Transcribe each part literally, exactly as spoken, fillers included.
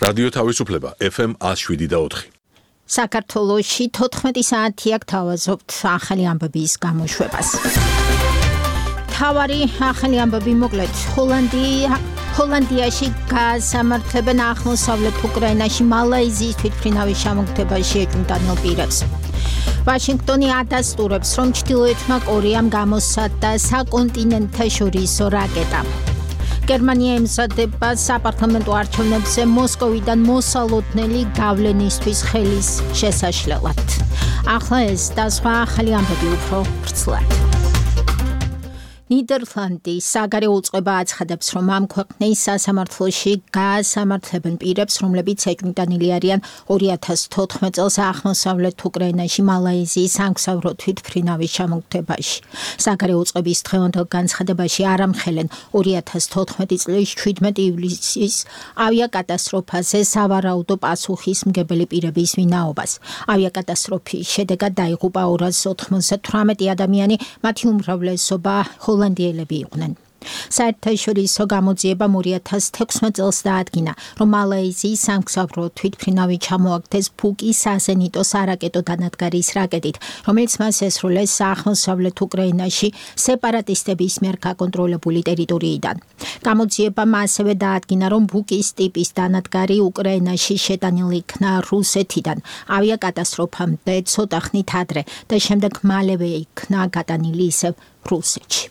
რადიო თავისუფლება ეფ ემ one oh seven და four. საქართველოში თოთხმეტი საათია გთავაზობთ ახალი ამბების გამოშვებას. თავარი ახალი ამბები მოკლედ ჰოლანდია ჰოლანდიაში გასამართლებენ აღმოსავლეთ უკრაინაში მალაიზიის თვითმფრინავის ჩამოგდებაში ეჭვმიტანილ პირებს. ვაშინგტონი ადასტურებს, რომ ჩრდილოეთმა კორეამ გამოსცადა საკონტინენტთაშორისო რაკეტა. გერმანია ემზადება საპარლამენტო არჩევნებზე მოსკოვიდან მოსალოდნელი გავლენისთვის ხელის შესაშლელად. ახლა ეს და სხვა ახალი ამბები უფრო ვრცლად. ნიდერლანდის საგარეო უწყება აცხადებს, რომ ამ ქვეყნის სასამართლოში გაასამართლებენ პირებს, რომლებიც ეჭვმიტანილი არიან two thousand fourteen წელს აღმოსავლეთ უკრაინაში მალაიზიის სამგზავრო თვითმფრინავის ჩამოგდებაში. საგარეო უწყების დღევანდელ განცხადებაში არ ამხელენ two thousand fourteen წლის seventeen ივლისის ავიაკატასტროფაზე სავარაუდო პასუხისმგებელი პირების ვინაობას. ავიაკატასტროფის შედეგად დაიღუპა two hundred ninety-eight ადამიანი, მათი უმრავლესობა ჰოლანდიელები იყვნენ. საერთაშორისო გამოძიებამ two thousand sixteen წელს დაადგინა, რომ მალაიზიის სამგზავრო თვითმფრინავი ჩამოაგდეს ფუკის საზენიტო სარაკეტო დანადგარის რაკეტით, რომელიც მას ესრულეს აღმოსავლეთ უკრაინაში სეპარატისტების მიერ გაკონტროლებული ტერიტორიიდან. გამოძიებამ ასევე დაადგინა, რომ ფუკის ტიპის დანადგარი უკრაინაში შეტანილი იქნა რუსეთიდან ავიაკატასტროფამდე ცოტა ხნით ადრე და შემდეგ მალევე იქნა გატანილი ისევ რუსეთში.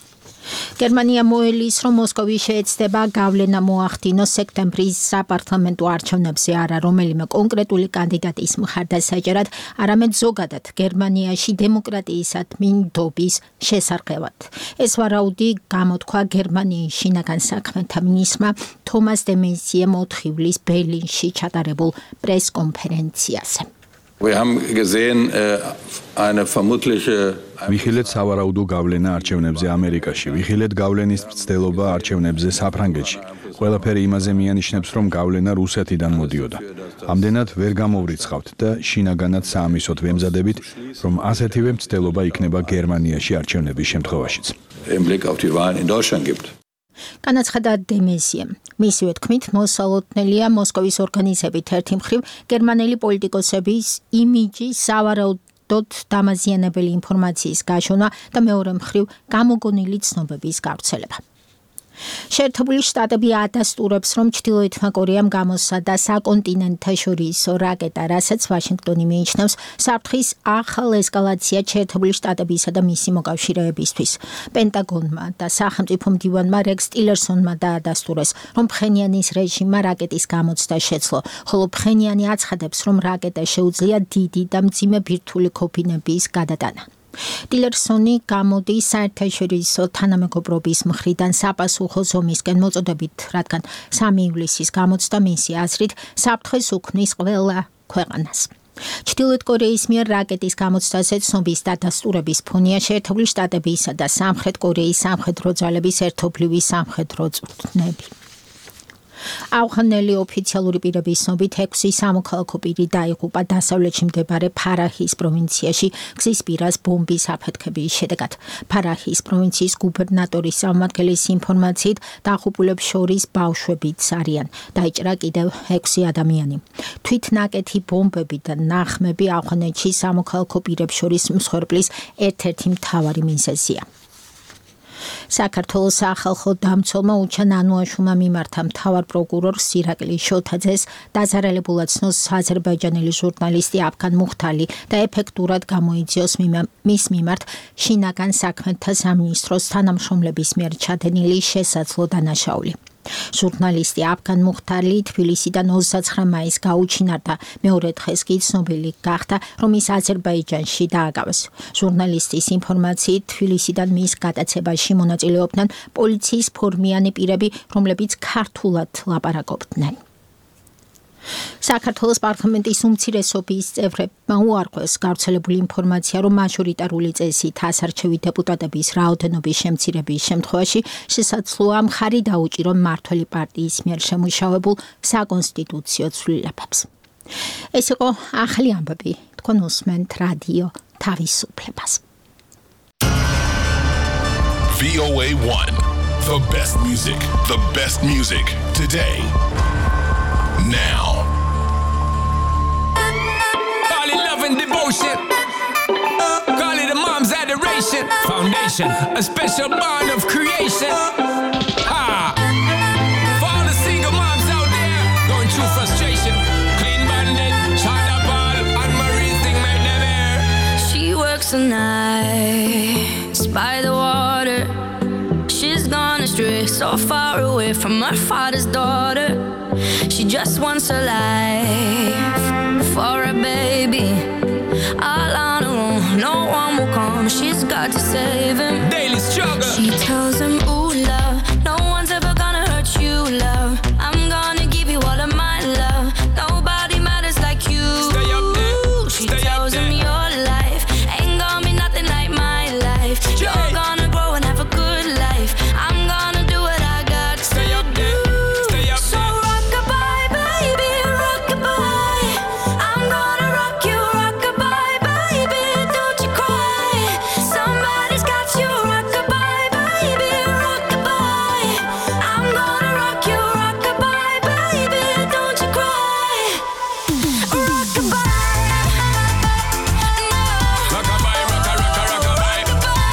გერმანია მოელის, რომ მოსკოვი შეეცდება გავლენა მოახდინოს სექტემბრის საპარლამენტო არჩევნებზე არა რომელიმე კონკრეტული კანდიდატის მხარდასაჭერად, არამედ ზოგადად გერმანიაში დემოკრატიისადმი ნდობის შესარყევად. ეს ვარაუდი გამოთქვა gერმანიის შინაგან საქმეთა მინისტრმა თომას დე მეზიემ four ივლისს ბერლინში ჩატარებულ პრესკონფერენციაზე. Wir haben gesehen, eine vermutliche ვიხილეთ სავარაუდო გავლენა არჩევნებზე ამერიკაში, ვიხილეთ გავლენის მცდელობა არჩევნებზე საფრანგეთში. ყველაფერი იმაზე მიანიშნებს, რომ გავლენა რუსეთიდან მოდიოდა. ამდენად ვერ გამოვრიცხავთ და შინაგანად საამისოდ ვემზადებით, რომ ასეთივე მცდელობა იქნება გერმანიაში არჩევნების შემთხვევაშიც. Im Blick auf die Wahlen in Deutschland gibt. განაცხადა დე მეზიემ. მისივე თქმით, მოსალოდნელია მოსკოვის ორგანიზებით ერთი მხრივ გერმანელი პოლიტიკოსების იმიჯის სავარაუდოდ დამაზიანებელი ინფორმაციის გაშონა და მეორე მხრივ გამოგონილი ცნობების გავრცელება. შეერთებული შტატები ადასტურებს, რომ ჩრდილოეთმა კორეამ გამოსცადა საკონტინენტთაშორისო რაკეტა, რასაც ვაშინგტონი მიიჩნევს საფრთხის ახალ ესკალაციად შეერთებული შტატებისა და მისი მოკავშირეებისთვის. პენტაგონმა და სახელმწიფო მდივანმა რექს ტილერსონმა დაადასტურეს, რომ ფხენიანის რეჟიმმა რაკეტის გამოცდა შეძლო, ხოლო ფხენიანი აცხადებს, რომ რაკეტა შეუძლია დიდი და მძიმე ბირთვული ქოფინების გადატანა. ტილერსონი გამოდის საერთაშორისო თანამეგობრობის მხრიდან საპასუხო ზომისკენ მოწოდებით, რადგან three ივლისის გამოცდა მისი აზრით საფრთხეს უქმნის ყველა ქვეყანას. ჩრდილოეთ კორეის მიერ რაკეტის გამოცდაზე ცნობის დადასტურების ფონია შეერთებული შტატებისა და სამხრეთ კორეის სამხედრო ძალების ერთობლივი სამხედრო წვრთნები. ავღანელი ოფიციალური პირების ცნობით ექვსი სამოქალაქო პირი დაიღუპა დასავლეთში მდებარე ფარაჰის პროვინციაში გზის პირას ბომბის აფეთქების შედეგად. ფარაჰის პროვინციის გუბერნატორის წარმომადგენლის ინფორმაციით დაღუპულებს შორის ბავშვებიც არიან. დაიჭრა კიდევ ექვსი ადამიანი. თვითნაკეთი ბომბები და ნახმები ავღანეთში სამოქალაქო პირებს შორის მსხვერპლის ერთ-ერთი მთავარი მიზეზია. საქართველოს სახალხო დამცველმა უჩან ანუაშვილმა მიმართა მთავარ პროკურორ სირაკლი შოთაძეს დაზარალებულად ცნოს აზერბაიჯანელი ჟურნალისტი აფგან მუხთალი და ეფექტურად გამოიძიოს მის მიმართ შინაგან საქმეთა სამინისტროს თანამშრომლების მიერ ჩადენილი შესაძლო დანაშაული. ჟურნალისტი აფგან მუხთალი თბილისიდან ოცდათვრამეტი მაისს გაუჩინარდა, მეორე დღეს კი ცნობილი გახდა, რომ ის აზერბაიჯანში დააგავეს. ჟურნალისტის ინფორმაციით თბილისიდან მის გადაცემაში მონაწილეობდნენ პოლიციის ფორმიანი პირები, რომლებიც ქართულად ლაპარაკობდნენ. საქართველოს პარლამენტის უმცირესობის წევრებმა უარყვეს გავრცელებული ინფორმაცია, რომ მაჟორიტარული წესით ასარჩევი დეპუტატების რაოდენობის შემცირების შემთხვევაში შესაძლოა მხარი დაუჭირო მმართველი პარტიის მიერ შემუშავებულ საკონსტიტუციო ცვლილებებს. ეს იყო ახალი ამბები. თქვენ უსმენთ რადიო თავისუფლებას. V O A one, the best music, the best music today. now. Call it love and devotion. Call it a mom's adoration. Foundation, a special bond of creation. Ha! For all the single moms out there going through frustration. Clean bandit, China ball, and Marie's thing made them air. She works the nights by the water. She's gone astray, so far away from her father's daughter. She just wants a life for a baby. All on her own, no one will come. She's got to save him. Daily struggle. She tells him, ooh, love, no one's ever gonna hurt you, love. I'm gonna give you all of my love. Nobody matters like you. Stay up there. She Stay tells up him there. your life ain't gonna be nothing like my life. Jay. You're gonna grow and have a good life. I'm gonna do what I got to Stay up do. there. Stay up So there. rock-a-bye, baby, rock-a-bye. I'm gonna rock you, rock-a-bye, baby, don't you cry. Somebody's got you, rock-a-bye, baby, rock-a-bye. I'm gonna rock you, rock-a-bye, baby, don't you cry. Rock-a-bye. Rockabye, rocka, rocka, rockabye.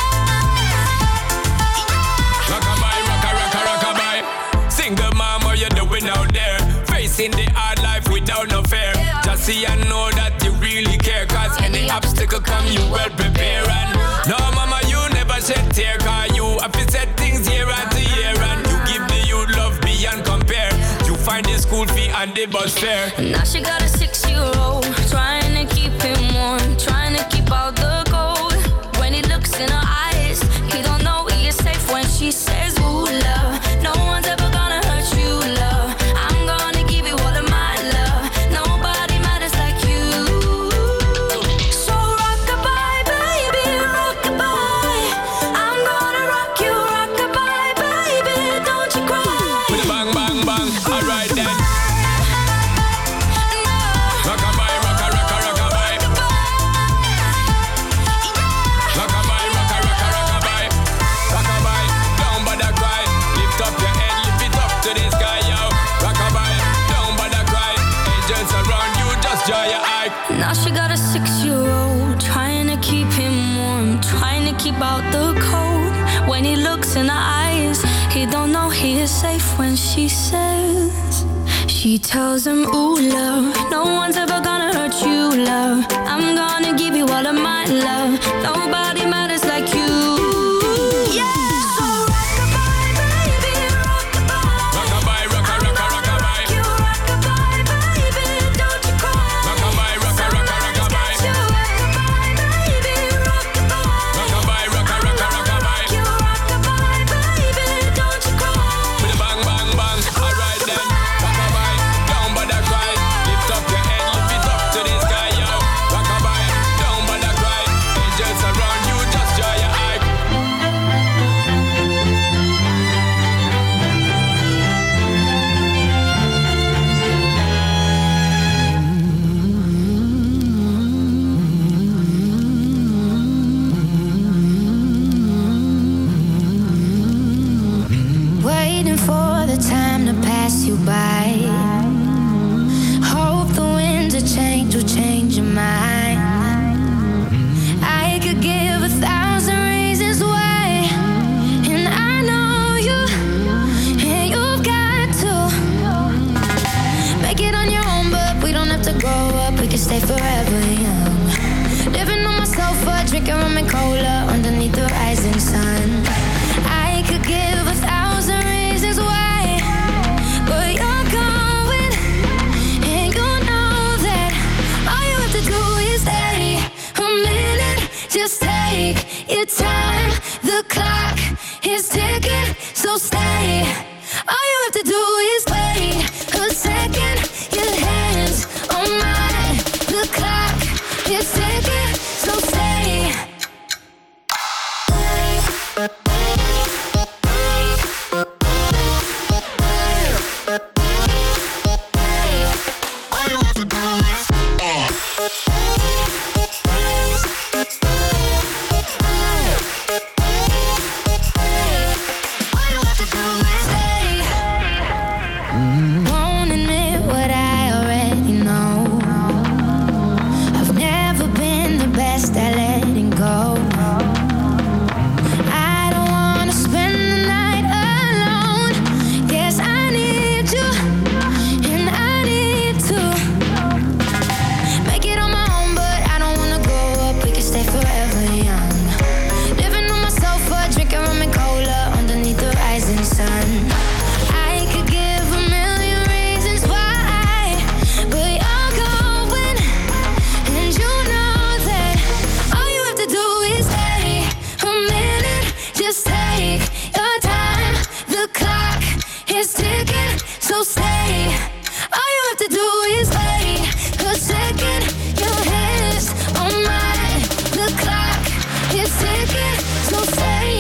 Rockabye, rocka, rocka, rockabye. Single mom, what you doing out there? Facing the hard life without no fear. Just see and know that you really care. Cause any obstacle come, you well prepare. And no, mama, you never shed tear. Cause you have to set things year after year. And you give the youth love beyond compare. You find the school fee and the bus fare. Now she got a six-year-old, trying to keep him warm, trying to keep out the cold. When he looks in her eyes, he don't know he is safe when she says, ooh, love, no one's ever gonna hurt you, love. I'm gonna give you all of my love. Nobody matters like you. So rock-a-bye, baby, rock-a-bye. I'm gonna rock you, rock-a-bye, baby, don't you cry. With a bang, bang, bang. Alright then. Rockabye, rocka, rocka, rockabye. Rockabye, rocka, rocka, rockabye. Rockabye, down by the cry. Lift up your head, lift it up to the sky, yo. Rockabye, down by the cry. Angels around you, just dry your eye. Now she got a six-year-old, trying to keep him warm, trying to keep out the cold. When he looks in her eyes, he don't know he is safe when she says. She tells him, ooh, love, no one's ever gonna hurt you, love. I'm gonna give you all of my love. Nobody matters like you. Yeah. So rock-a-bye, baby, rock-a-bye. Rockabye, rocka, rocka, rockabye. You rock-a-bye, baby, don't you cry. Rockabye, rocka, rocka, rockabye. You rock-a-bye, baby, rock-a-bye. Rockabye, rocka, rocka, rockabye. You rock-a-bye, baby, don't you cry. With a bang, bang, bang. Alright then. Rockabye, down by the cry. Lift up your head, lift it up to the sky, yo. Rockabye, down by the cry. Angels around you, just dry your eye. Waiting for the time to pass you by. Hope the winds of change will change your mind. I could give a thousand reasons why, and I know you, and you've got to make it on your own. But we don't have to grow up, we can stay forever young. Living on my sofa, drinking rum and cola underneath the rising sun. I could give a thousand reasons why, but you're going, and you know that all you have to do is stay a minute. Just take your time. The clock is ticking, so stay. All you have to do is wait a second. Your hands on mine. The clock is ticking, so stay. just take your time. The clock is ticking, so stay. All you have to do is wait a second. Your hands on mine. The clock is ticking, so stay.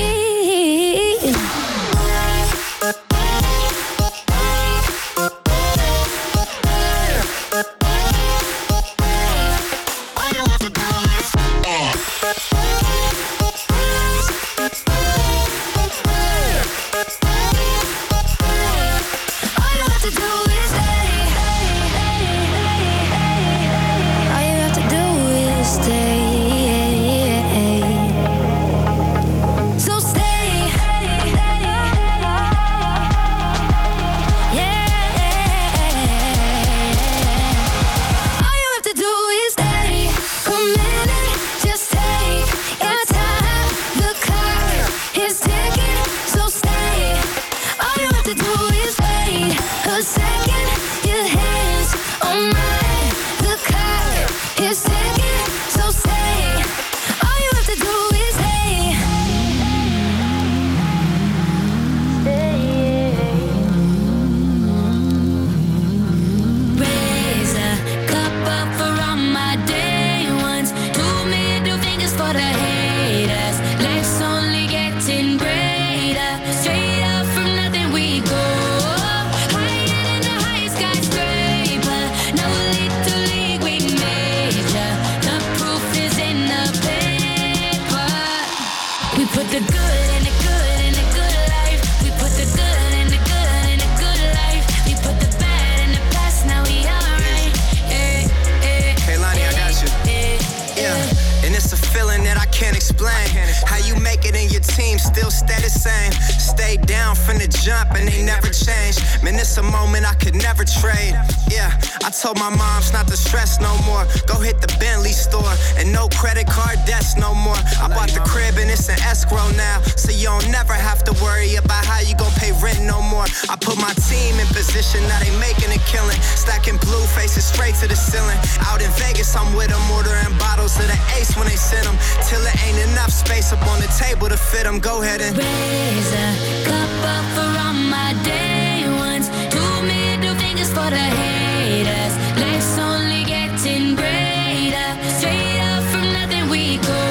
Told my moms not to stress no more. Go hit the Bentley store and no credit card debts no more. I bought the crib and it's an escrow now, so you don't never have to worry about how you gon' pay rent no more. I put my team in position, now they making a killing. Stacking blue faces straight to the ceiling. Out in Vegas, I'm with them, ordering bottles of the Ace when they send them. Till there ain't enough space up on the table to fit them. Go ahead and raise a cup up for all my day ones. Two middle fingers for the haters. Life's only getting greater. Straight up from nothing we go.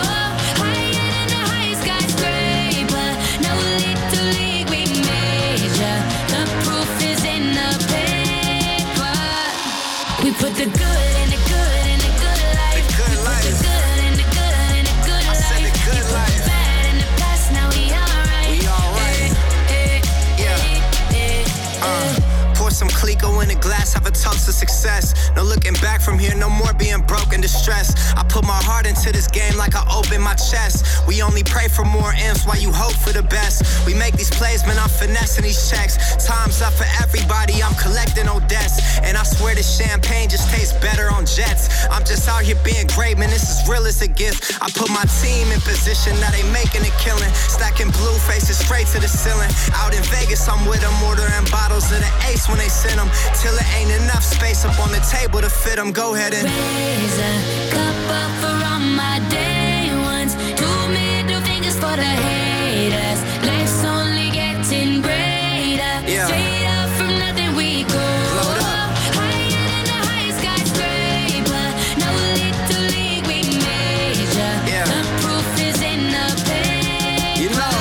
Higher than the highest skyscraper. No little league we major. The proof is in the paper. We put the good in the good in the good life. The good life. We put the good in the good in the good I life. said the good we life. Put the bad in the past, now we alright. We alright. Eh, eh, Yeah. eh, eh, Uh. eh. Pour some Clico in a glass, have a toast to success. No looking back from here, no more being broke and distressed. I put my heart into this game like I open my chest. We only pray for more M's while you hope for the best. We make these plays, man, I'm finessing these checks. Time's up for everybody, I'm collecting no debts. And I swear this champagne just tastes better on jets. I'm just out here being great, man, this is real as it gets. I put my team in position, now they making a killing. Stacking blue faces straight to the ceiling. Out in Vegas, I'm with them, ordering bottles of the Ace when they send them. Till there ain't enough space up on the table to fit them. Go ahead and raise a cup up for all my day ones. Two middle fingers for the haters. Life's only getting greater. Yeah. Straight up from nothing we go. Load up. Higher than the highest skyscraper. No little league we major. Yeah. The proof is in the paper. You know.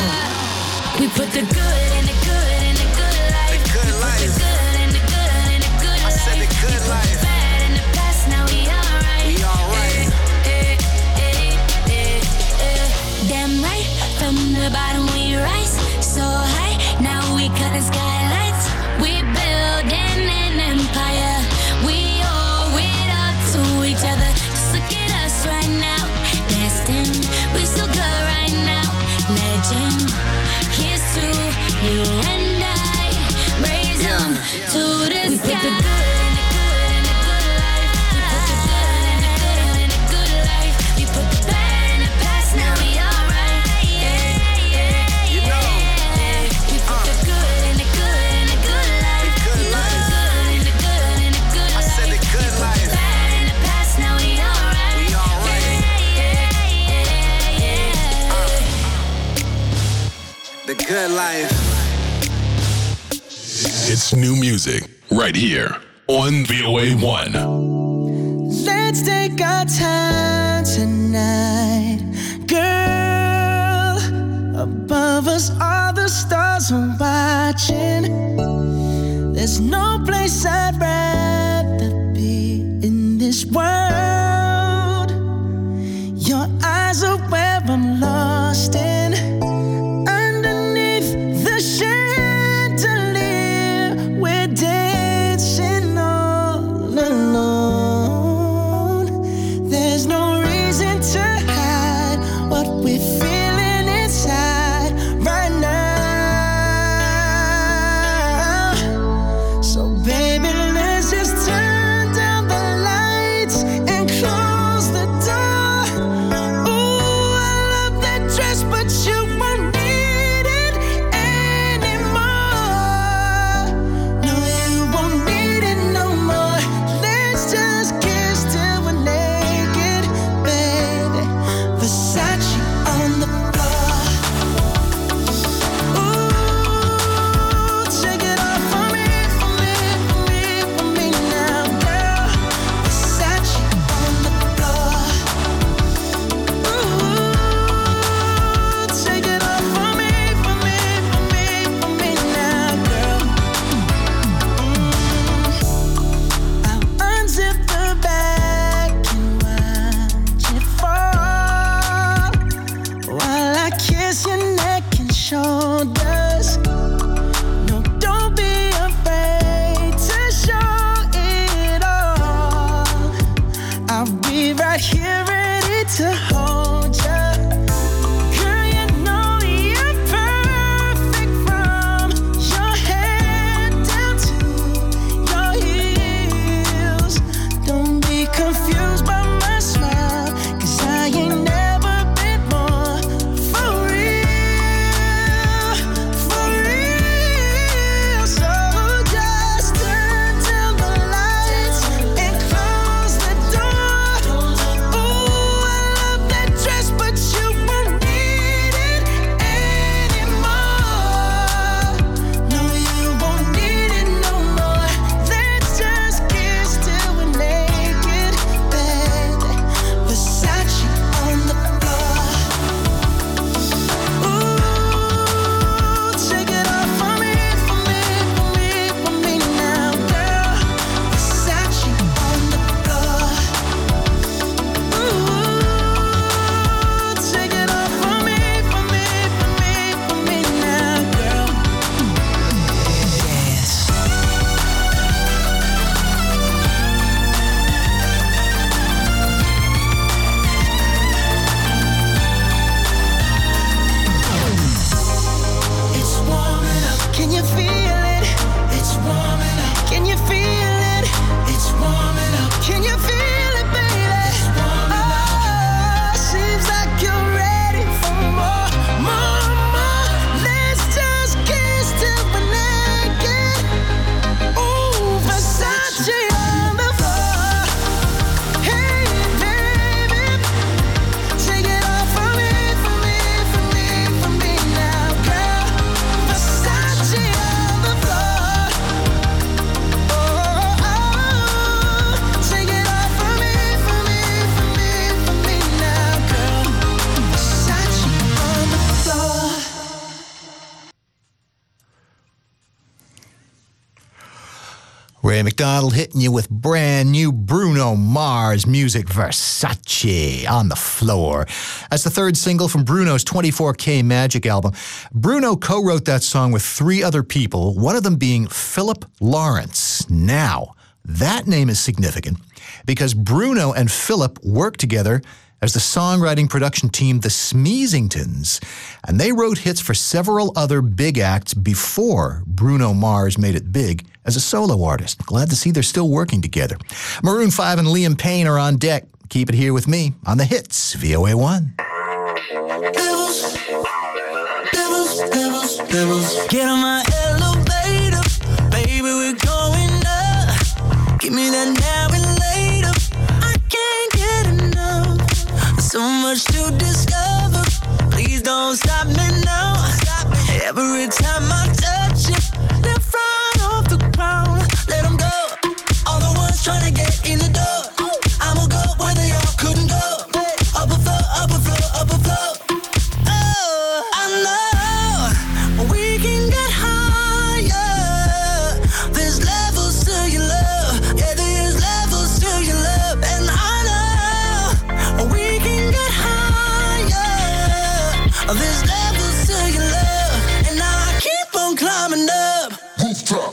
We put the good in the good in the good life. The good We put life. the good in the good in the good I life. said the good We put life. the bad in the past, now we alright. We alright. Eh, eh, eh, eh, eh. Damn right, from the bottom we rise so high. Now we cutting skylights. We building an empire. We owe it up to each other. Just look at us right now. Destined, we so good right now. Legend, here's to you and I. Raise them to the we sky. Put the good in the good in the good life. We put the good in the good in the good life. We put the bad in the past, now we alright. Yeah, yeah, You know. yeah. We put the good in the good in the good life. The good We put life. the good in the good in good life. It's new music right here on V O A one. Let's take our time tonight, girl. Above us, all the stars are watching. There's no place I'd rather be in this world. Your eyes are where I'm lost in. Underneath the chandelier, we're dancing all alone. There's no reason to hide what we're feeling inside right now. So baby, let's just turn down the lights and close the door. Ooh, I love that dress, but you won't need it anymore. No, you won't need it no more. Let's just kiss till we're naked, baby. Versace on the floor. Ooh, take it off for me, for me, for me, for me now, girl. Versace on the floor. Ooh, take it off for me, for me, for me, for me now, girl. I'll unzip the back and watch it fall while I kiss your neck and shoulders. No, don't be afraid to show it all. I'll be right here ready to hold ya. Girl, you know you're perfect from your head down to your heels. Don't be confused by my smile, 'cause I ain't never been more for real, for real. So just turn down the lights and close the door. Ooh, I love that dress, but you won't need it anymore. No, you won't need it no more. Let's just kiss till we're naked, baby. Versace on the floor. Ooh, take it off for me, for me, for me, for me now, girl. Versace on the floor. Ooh, take it off for me, for me, for me, for me now, girl. Yes. It's warming up. Can you feel it? It's warming up. Can you feel it? It's warming up. Can you feel it, baby? It's warming up. Oh, seems like you're ready for more, more, more. Let's just kiss till we're naked. Ooh, Versace on the floor. Hey, baby, take it off for me, for me, for me, for me now, girl. Versace on the floor. Oh, oh, take it off for me, for me, for me, for me now, girl. Versace on the floor. Ray McDonald hitting you with brand new Bruno Mars music, Versace on the floor. That's the third single from Bruno's twenty-four K Magic album. Bruno co-wrote that song with three other people, one of them being Philip Lawrence. Now, that name is significant because Bruno and Philip worked together as the songwriting production team, the Smeezingtons, and they wrote hits for several other big acts before Bruno Mars made it big as a solo artist. Glad to see they're still working together. Maroon five and Liam Payne are on deck. Keep it here with me on the hits, V O A one. Devils, devils, devils, devils. Get on my elevator, baby, we're going up. Give me that now and later. I can't get enough. So much to discover. Please don't stop me now. Stop me. There's levels to your love, and I keep on climbing up. Rooftop.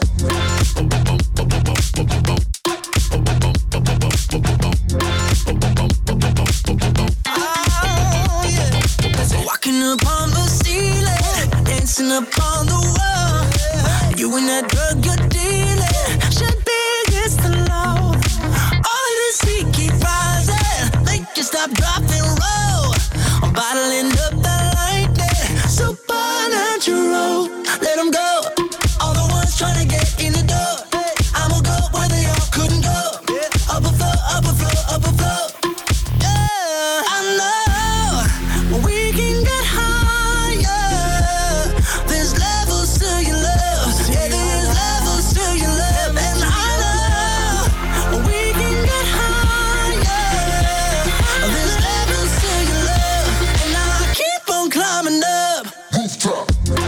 Oh yeah, walking upon the ceiling, dancing upon the wall. You and that drug you're dealing should be against the law. All of this heat keep rising, make you stop, drop, and roll. I'm bottling up that lightning, supernatural. Let them go, all the ones trying to get in the door. I'ma go where they all couldn't go. Up a floor, up a floor, up a floor. Yeah, I know we can get higher. There's levels to your love. Yeah, there's levels to your love, and I know we can get higher. There's levels to your love, and I keep on climbing up. Rooftop.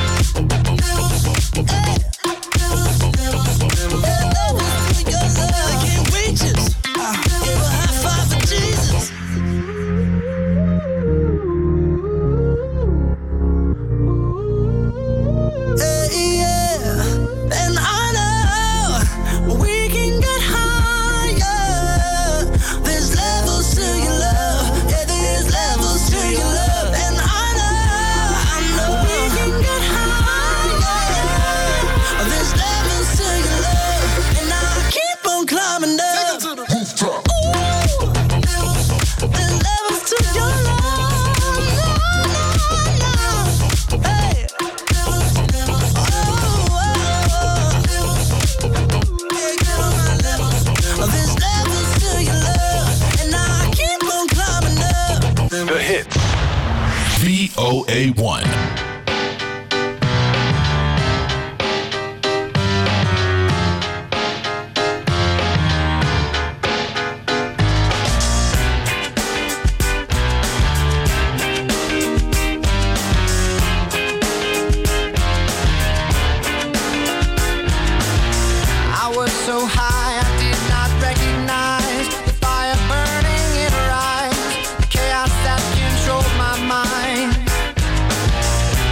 The hits. V O A one. I was so high I did not recognize the fire burning in her eyes, the chaos that controlled my mind.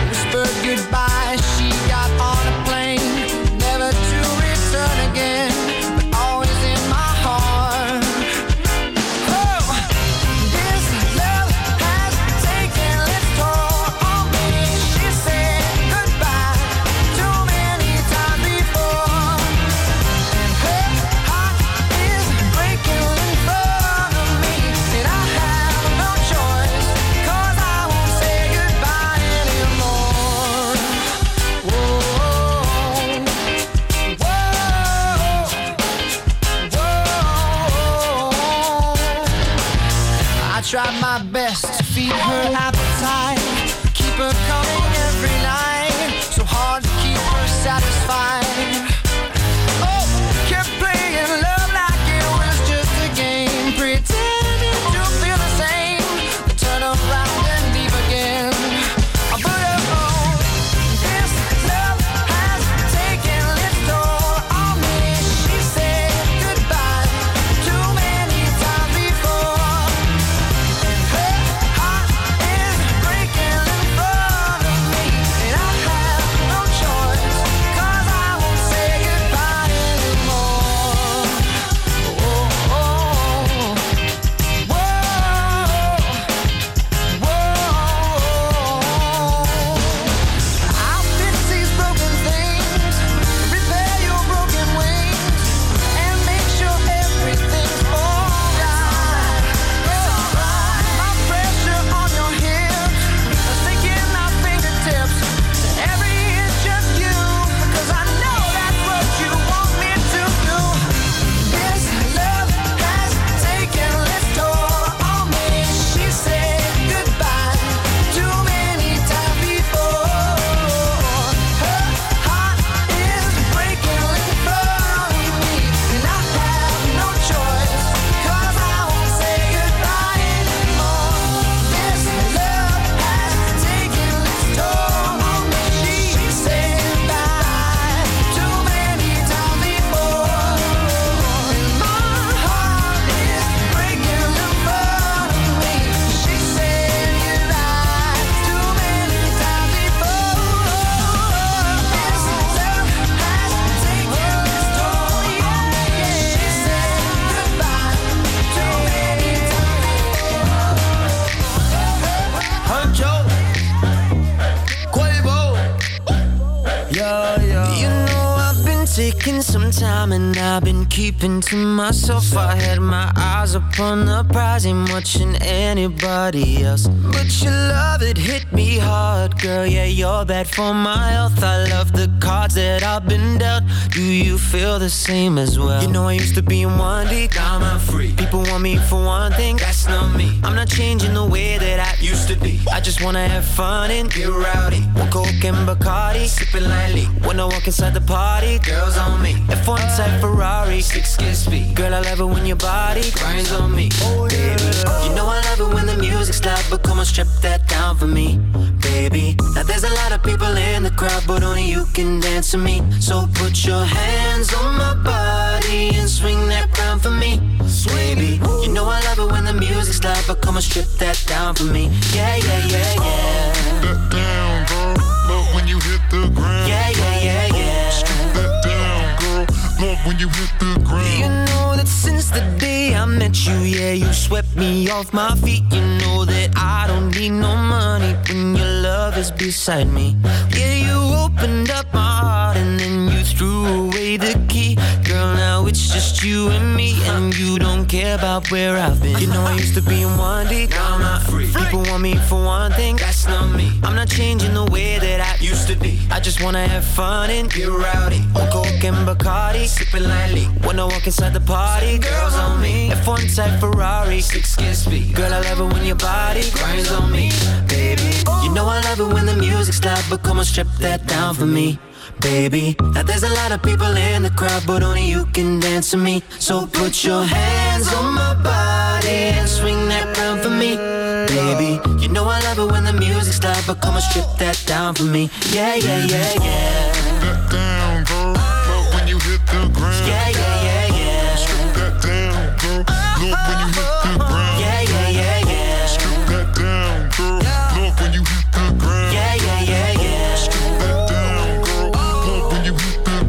taking some time and I've been keeping to myself. I had my eyes upon the prize, ain't watching anybody else. But your love, it hit me hard, girl. Yeah, you're bad for my health. I love the cards that I've been dealt. Do you feel the same as well? You know I used to be in one deep, now I'm free. People want me for one thing, that's not me. I'm not changing the way that I used to be. I just wanna have fun and get rowdy. One Coke and Bacardi, sipping lightly. When I walk inside the party, girls on me. F one type Ferrari, six kiss speed. Girl, I love it when your body grinds on me. Oh, baby, you know I love it when the music's loud, but come on, strip that down for me, baby. Now there's a lot of people in the crowd, but only you can dance to me. So put your hands on my body and swing that round for me, baby. You know I love it when the music's loud, but come on, strip that down for me. Yeah, yeah, yeah, yeah. That down, girl. Love when you hit the ground. Yeah, yeah, yeah, yeah. Strip that down, girl. Love when you hit the ground. You know that since the day I met you, yeah, you swept me off my feet. You know that I don't need no money when your love is beside me. Yeah, you opened up my heart and then you threw away the key. Girl, now it's just you and me, and you don't care about where I've been. You know I used to be in one deep, now I'm not free. People want me for one thing, that's not me. I'm not changing the way that I used to be. I just wanna have fun and get rowdy. On Coke and Bacardi, sipping lightly. When I walk inside the party, girls on me. F one type Ferrari, six kiss speed. Girl, I love it when your body grinds on me, baby. You know I love it when the music's loud, but come on, strip that down for me, baby. Now there's a lot of people in the crowd, but only you can dance to me. So put your hands on my body and swing that round for me, baby. You know I love it when the music's loud, but come on, strip that down for me. Yeah, yeah, yeah, yeah. That down, girl. Love when you hit the ground. Yeah, yeah, yeah, yeah. Strip that down, girl. Love when you hit the ground. Yeah, yeah, yeah, yeah. Strip that down, girl. Love when you hit the ground. Yeah, yeah, yeah, yeah. Strip that down, girl. Love when you hit the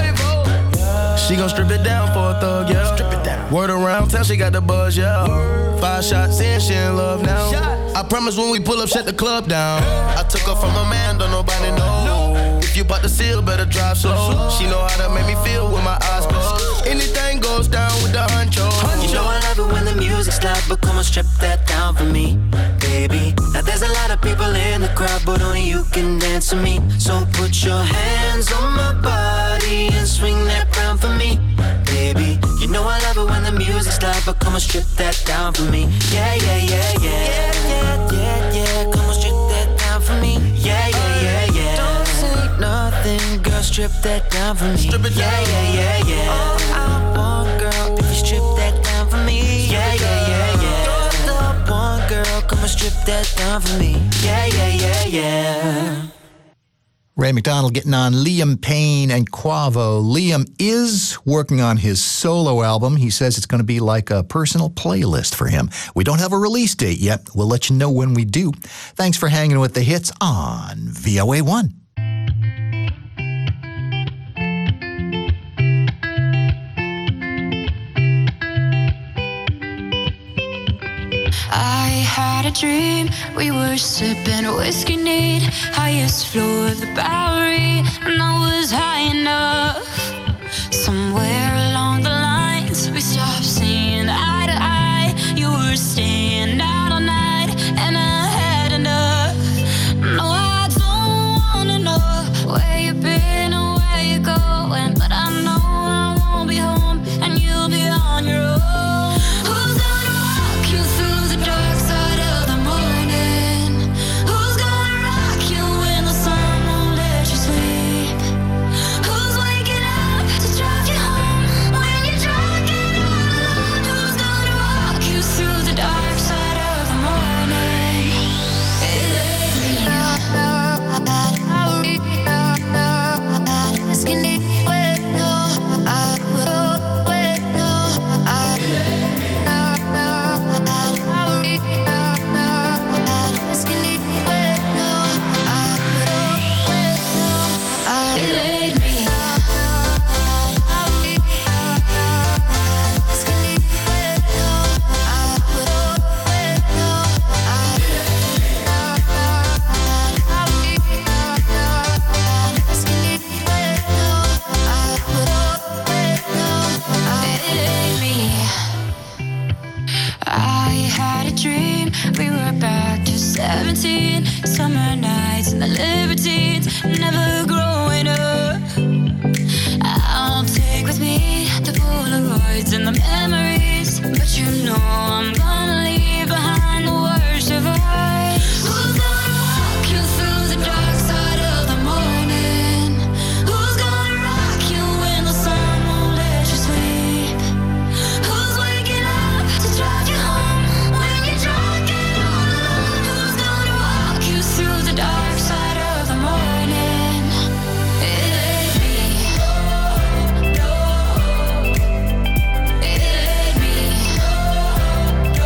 ground. She gon' strip it down for a thug, yeah. Strip it down. Word around town, she got the buzz, yeah. Five shots in, she in love now. I promise when we pull up, shut the club down. I took her from a man, don't nobody know. If you bought the seal, better drive slow. She know how to make me feel with my eyes closed. Anything goes down with the honcho. You know I love it when the music's loud, but come on, strip that down for me, baby. Now there's a lot of people in the crowd, but only you can dance to me. So put your hands on my body and swing that round for me, baby. You know I love it when the music's loud, but come on, strip that down for me. Yeah, yeah, yeah, yeah. Yeah, yeah, yeah, yeah. Come on, strip that down for me. Yeah, yeah, yeah, yeah. Don't say nothing, girl, strip that down for me. Strip it down. Yeah, yeah, yeah, yeah. All I want, girl, if you strip that down for me. Yeah, yeah, yeah, yeah. You're the one, girl, come on, strip that down for me. Yeah, yeah, yeah, yeah. Ray McDonald getting on Liam Payne and Quavo. Liam is working on his solo album. He says it's going to be like a personal playlist for him. We don't have a release date yet. We'll let you know when we do. Thanks for hanging with the hits on V O A one. I had a dream, we were sipping whiskey neat, highest floor of the Bowery, and I was high enough. Somewhere along the lines, we stopped seeing eye to eye. You were staying out all night, and I had enough. No, I don't wanna know where you've been or where you're going, but I know I won't be home, and you'll be on your own. Who's waking up to drive you home? libertines, never growing up. I'll take with me the Polaroids and the memories, but you know I'm gonna leave behind the worst of us. Who's gonna walk you through the dark side of the morning? Who's gonna rock you when the sun won't let you sleep? Who's waking up to drive you home when you're drunk and all alone? Who's gonna walk you through the dark side of the morning? It ain't me. No, it ain't me.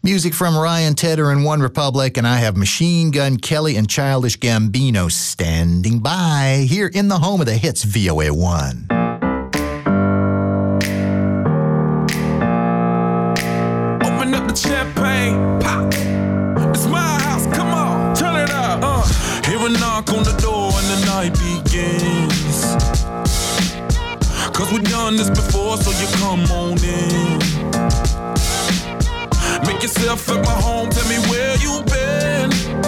Music from Ryan Tedder and One Republic, and I have Machine Gun Kelly and Childish Gambino standing by here in the home of the hits, V O A one. Open up the champagne, pop. It's my house, come on, turn it up. Uh. Hear a knock on the door and the night begins. Cause we've done this before, so you come on in. Make yourself at my home, tell me where you been.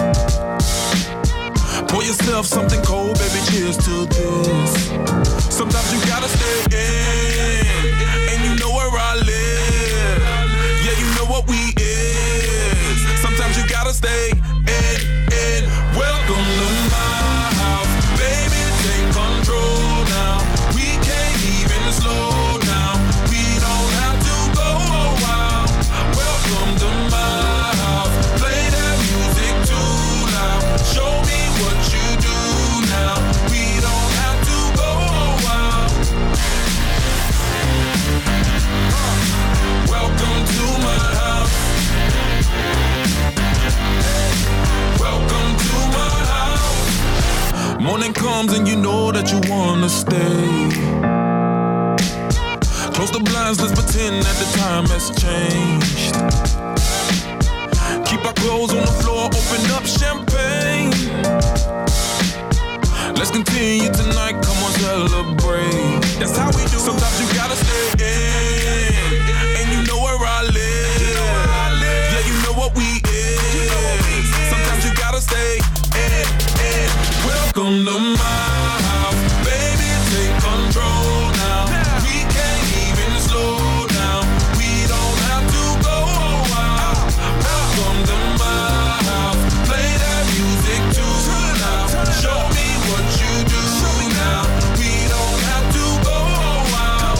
Pour yourself something cold, baby, cheers to this. Sometimes you gotta stay in, and you know where I live. Yeah, you know what we is. Sometimes you gotta stay in, in. Welcome to my house, baby, take control now. We can't even slow down. We don't have to go wild. Welcome to my house. Play that music too loud. Show me what you do now. We don't have to go wild. Uh, welcome to my house. Welcome to my house. Morning comes and you know that you wanna stay. Close the blinds, let's pretend that the time has changed. Keep our clothes on the floor, open up champagne. Let's continue tonight, come on, celebrate. That's how we do. Sometimes you gotta stay in, and you know where I live. Yeah, you know what we is. Sometimes you gotta stay in, in. Welcome to my house, baby, take control now. We can't even slow down. We don't have to go wild. Welcome to my house. Play that music too loud. Show me what you do now. We don't have to go wild.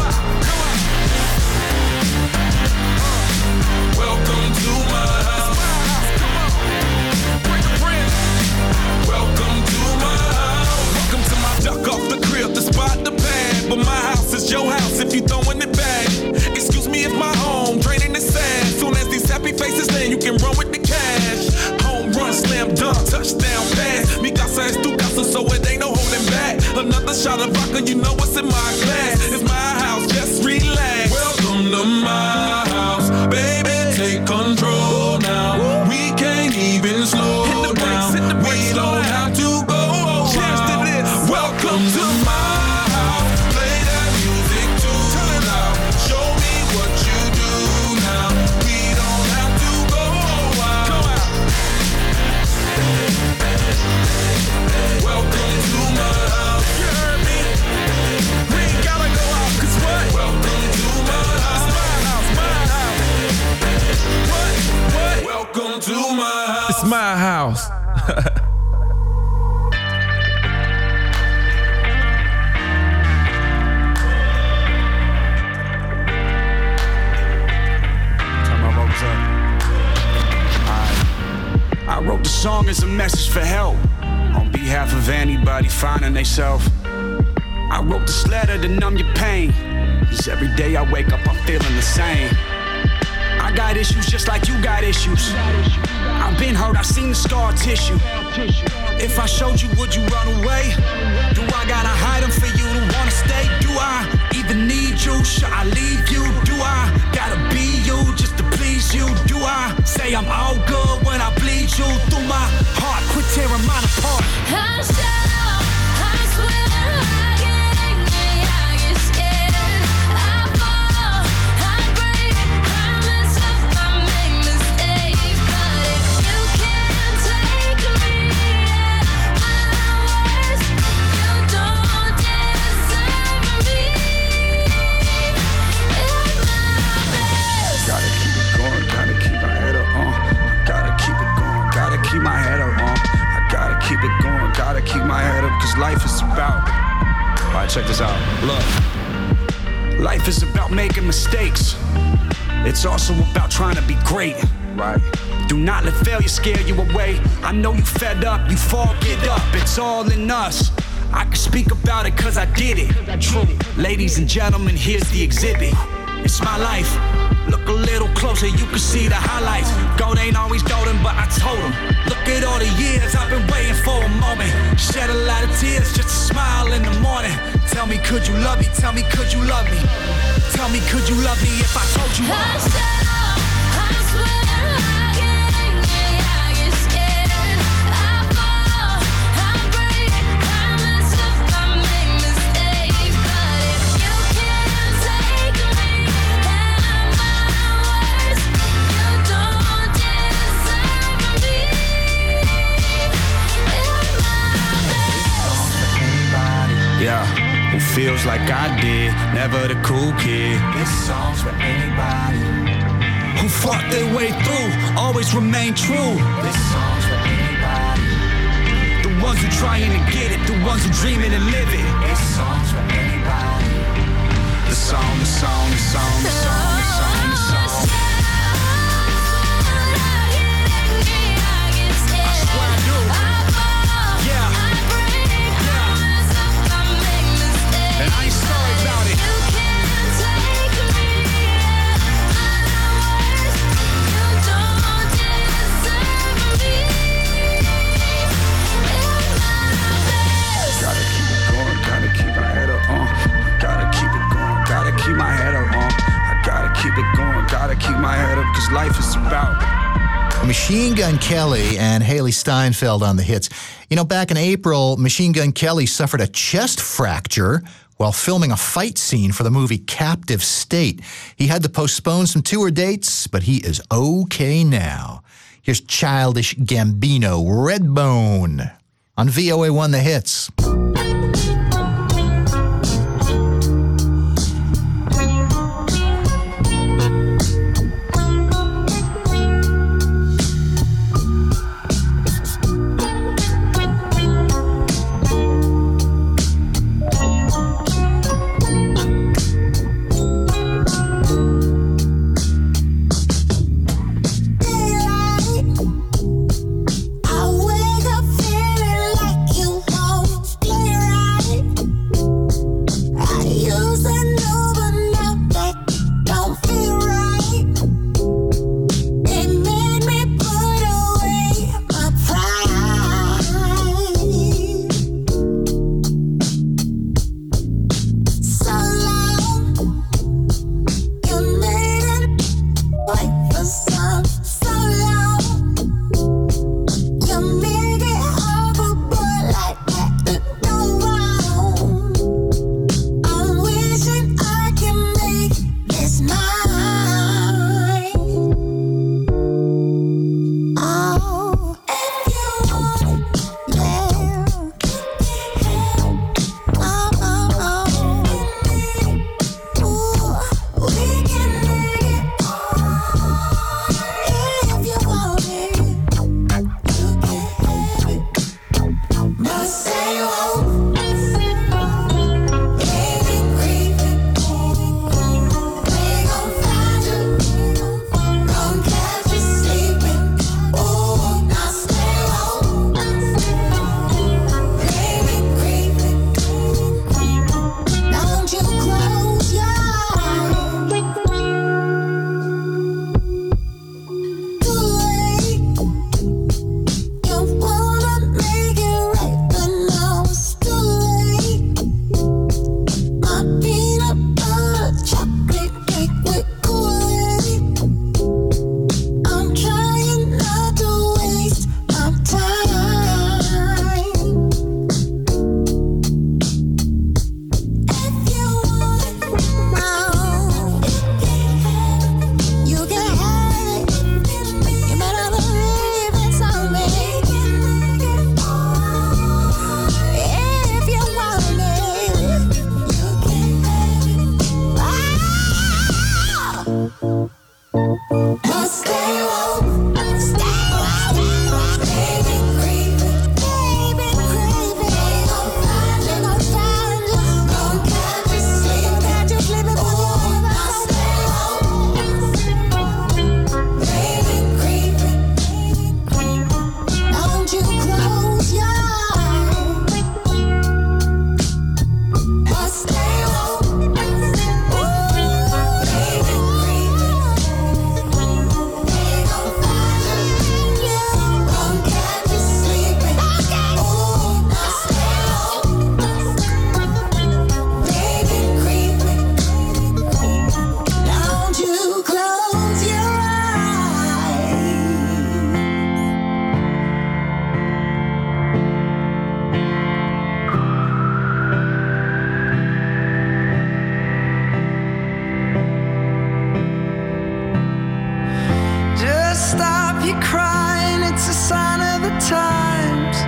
Welcome to my house. Welcome to my house. Welcome to my duck off the crib, the spot, the pad. But my house is your house if you throwing it back. Excuse me if my home draining the sand. Soon as these happy faces land, you can run with the cash. Home run, slam dunk, touchdown pass. Mi casa es tu casa, so it ain't no holding back. Another shot of vodka, you know what's in my glass. It's my house, just relax. Welcome to my house, baby, take control now. We can't even slow down. We don't have to go wild. Welcome to my house. Play that music too loud. Show me what you do now. We don't have to go wild. Welcome to my house. You heard me? We ain't gotta go out, cause what? Welcome to my house. It's my house, my house. What? What? Welcome to my house. It's my house. I wrote the song as a message for help on behalf of anybody finding theyself. I wrote this letter to numb your pain, cause every day I wake up I'm feeling the same. I got issues just like you got issues. I've been hurt, I've seen the scar tissue. If I showed you, would you run away? Do I gotta hide them for you to wanna stay? Do I even need you? Should I leave you? Do I gotta be you just to please you? Do I say I'm all good when I bleed you through my heart? Quit tearing mine apart. I shout, I swear, I get angry, I get scared. I fall, I break, I mess up, I make mistakes. But if you can't take me at my worst, you don't deserve me at my best. Gotta keep it going, gotta keep my head up, uh. Gotta keep it going, gotta keep my head up, uh. I gotta keep it going, gotta keep my head up, cause life is about. Alright, check this out. Look, life is about making mistakes. It's also about trying to be great, right? Do not let failure scare you away. I know you fed up, you fall, get up. It's all in us. I can speak about it cause I did it. True. Ladies and gentlemen, here's the exhibit. It's my life. Look a little closer. closer, you can see the highlights. Gold ain't always golden, but I told him, look at all the years I've been waiting for a moment. Shed a lot of tears just to smile in the morning. Tell me, could you love me? Tell me, could you love me? Tell me, could you love me if I told you? I said, oh, I swear. Yeah, who feels like I did, never the cool kid. This song's for anybody who fought their way through, always remain true. This song's for anybody, the ones who trying to get it, the ones who dreaming and live it. This song's for anybody. The song, the song, the song, the song, the song, the song. I swear I do. Yeah. And I ain't sorry about it. You can't take me unawares. You don't deserve me. Gotta keep it going, gotta keep my head up on. Uh. Gotta keep it going, gotta keep my head up on. Uh. I gotta keep it going, gotta keep my head up, cause life is about Machine Gun Kelly and Haley Steinfeld on the hits. You know, back in April, Machine Gun Kelly suffered a chest fracture while filming a fight scene for the movie Captive State. He had to postpone some tour dates, but he is okay now. Here's Childish Gambino, Redbone, on V O A one The Hits. I wake up feeling like you won't stay times.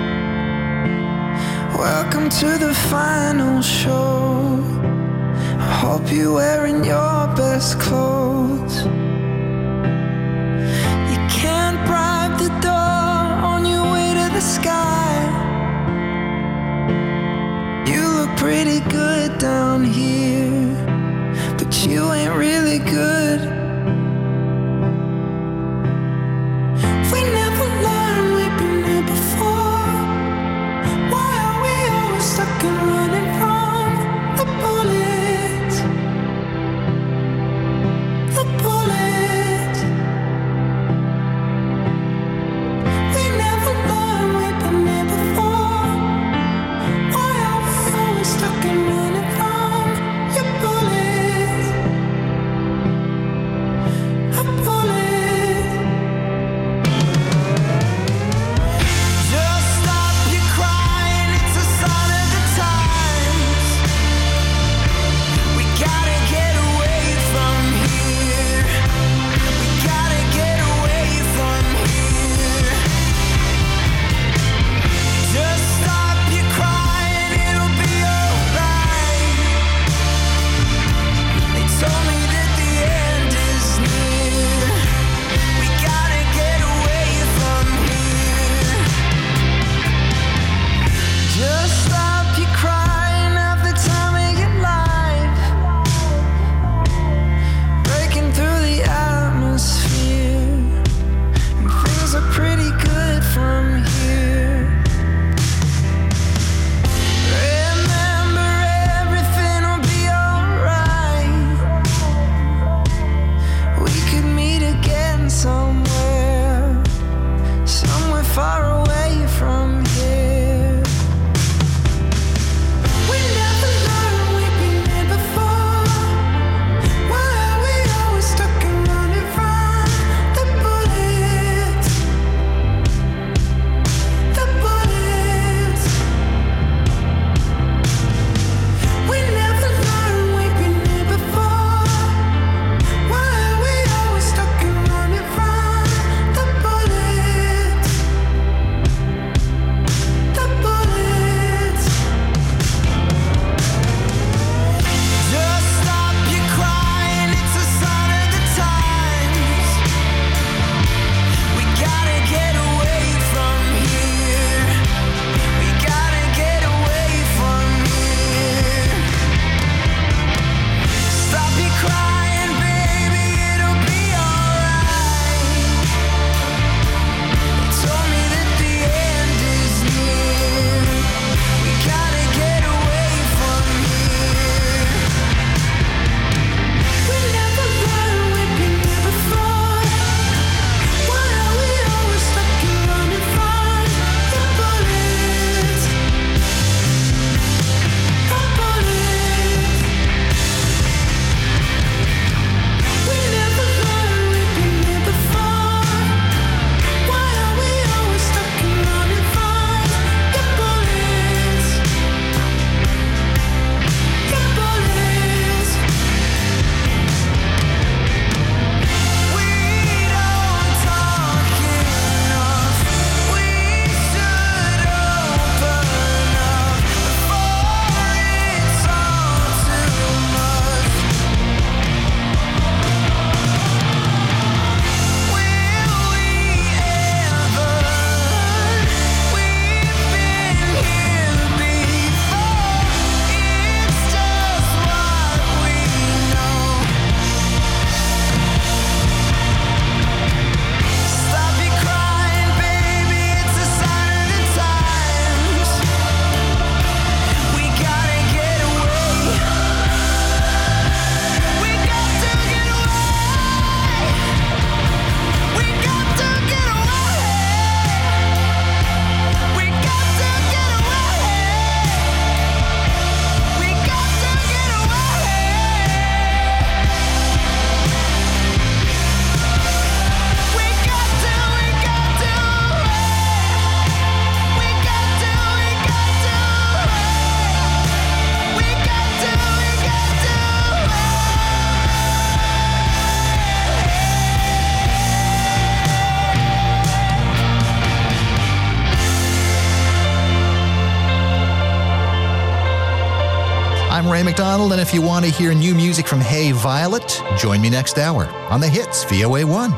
Welcome to the final show. I hope you're wearing your best clothes. You can't bribe the door on your way to the sky. You look pretty good down here, but you ain't really good. We never learned, we've been here before. Why are we always stuck and running from the bullets? The bullets. We never learned, we've been here before. Why are we always stuck and running from I'm Ray McDonald, and if you want to hear new music from Hey Violet, join me next hour on The Hits, V O A one.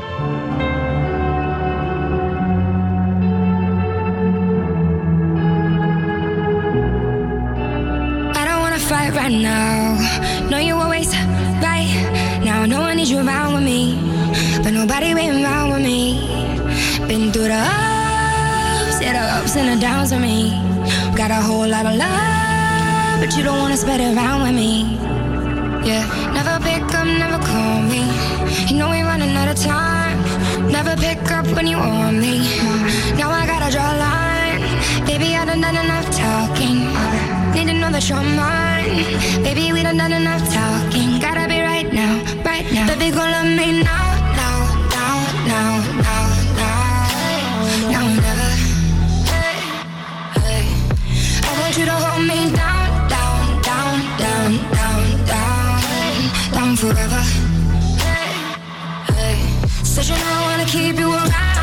I don't wanna fight right now. No, you always right now. No one needs you around with me, but nobody waiting around with me. Been through the ups, yeah, the ups and the downs with me. Got a whole lot of love, but you don't wanna spread it around with me. Yeah, never pick up, never call me. You know we're running out of time. Never pick up when you want me. Now I gotta draw a line. Baby, I done done enough talking. Need to know that you're mine. Baby, we done done enough talking. Gotta be right now, right now. Baby, gon' love me now, now, now, now, now, now, now, never. Hey, hey. I want you to hold me down, down, down, down, down, down, down forever. Hey, hey. Said you know I wanna keep you around,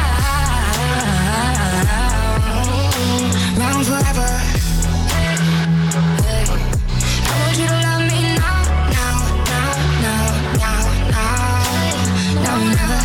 around forever. You to love me now, now, now, now, now, now, now, never.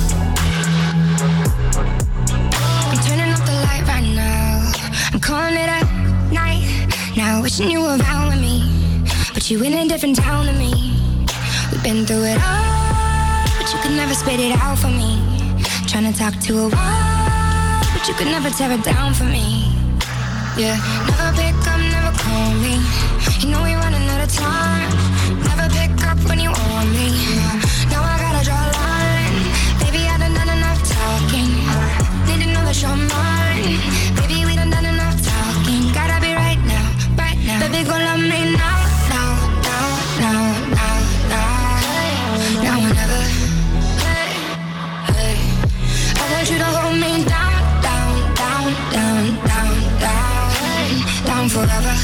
I'm turning off the light right now. I'm calling it a night. Now wishing you were around with me, but you in a different town than me. We've been through it all, but you could never spit it out for me. Trying to talk to a wall, but you could never tear it down for me. Yeah, never pick up, never call me. You know we're running out of time. Never pick up when you want me. Now I gotta draw a line. Baby, I done done enough talking. Need to know that you're mine. Baby, we done done enough talking. Gotta be right now, right now. Baby, gon' love me now, now, now, now, now, now, now, never. Hey, hey. I want you to hold me down, down, down, down, down, down, down forever.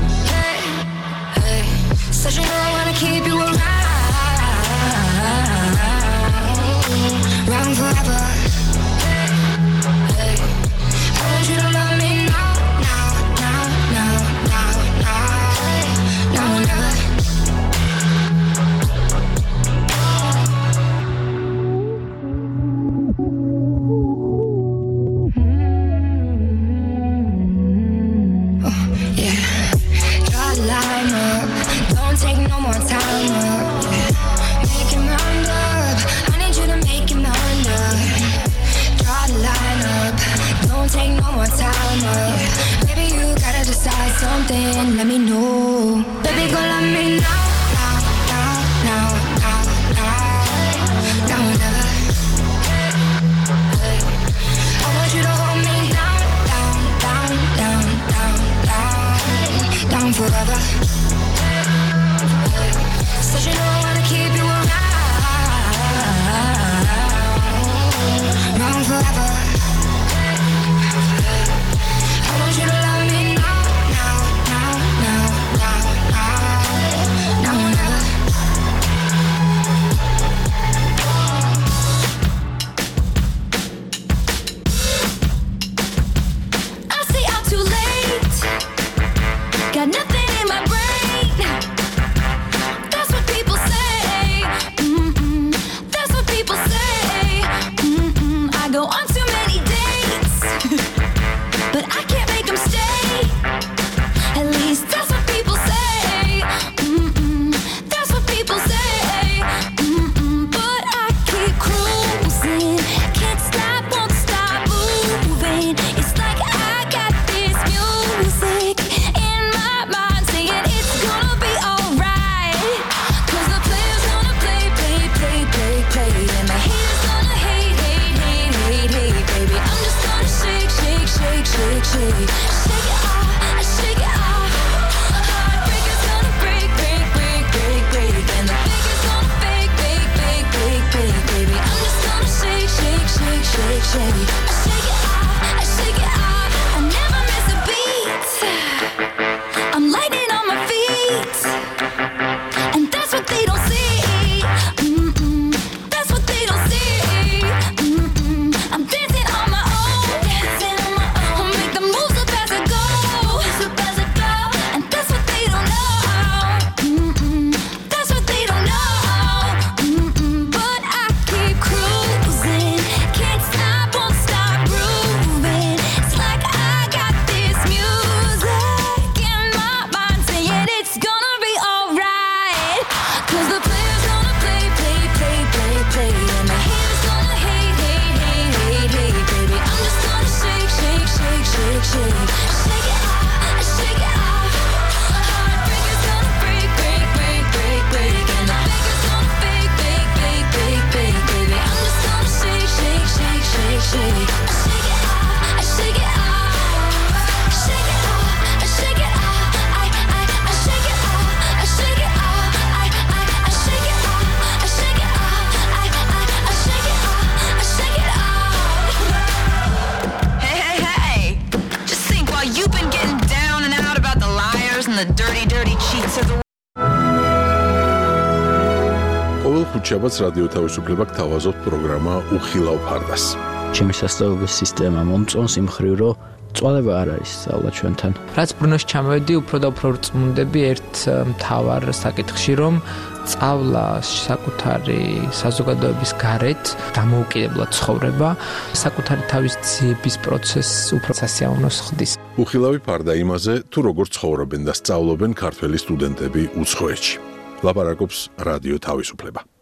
Said you know I wanna keep you around, around forever. Hey, I want you to love me now, now, now, now, now, now, now, never. Oh, yeah. Draw a line up. Don't take no more time up. Make him round up. I need you to make him round up. Draw the line up. Don't take no more time up. Baby, you gotta decide something. Let me know. Baby, gon' love me now, now, now, now, now, now, now, never. Hey, I want you to hold me down, down, down, down, down, down, down forever. Said you know I wanna keep you around, around forever. I want you to love me now, now, now, now, now, now, now, never. I stay out too late. Got nothing in my brain. I go on too many dates, but I can't make them stay. At least that's what people say. Mm-mm, that's what people say. Mm-mm, but I keep cruising, can't stop, won't stop moving. It's like I got this music in my mind saying it's gonna be alright. 'Cause the player's gonna play, play, play, play, play, and the haters gonna hate, hate, hate, hate, hate, baby. I'm just gonna shake, shake, shake, shake, shake, shake it off, I shake it off. Heartbreaker's gonna break, break, break, break, break, and the faker's gonna fake, fake, fake, fake, fake, baby. I'm just gonna shake, shake, shake, shake, shake, I shake it off, I shake it off. I never miss a beat. I'm lightning on my feet, and that's what they don't see. Mm-mm, that's what they don't see. Mm-mm, I'm dancing on my own, dancing on my own. I'll make the moves up as I go, up as I go, and that's what they don't know. შაბათს რადიო თავისუფლება გთავაზობთ პროგრამა უხილავ ფარდას. ჩემი სასწავლებლების სისტემა მომწონს იმ მხრივ, რომ წვალება არ არის სწავლა ჩვენთან. რაც ბრუნოში ჩამოვედი, უფრო და უფრო წმუნდები ერთ მთავარ საკითხში, რომ სწავლა საკუთარი საზოგადოების გარეთ დამოუკიდებლად ცხოვრება, საკუთარი თავის ძიების პროცესს უფრო სასიამოვნოს ხდის. უხილავი ფარდა იმაზე, თუ როგორ ცხოვრობენ და სწავლობენ ქართველი სტუდენტები უცხოეთში. ლაპარაკობს რადიო თავისუფლება.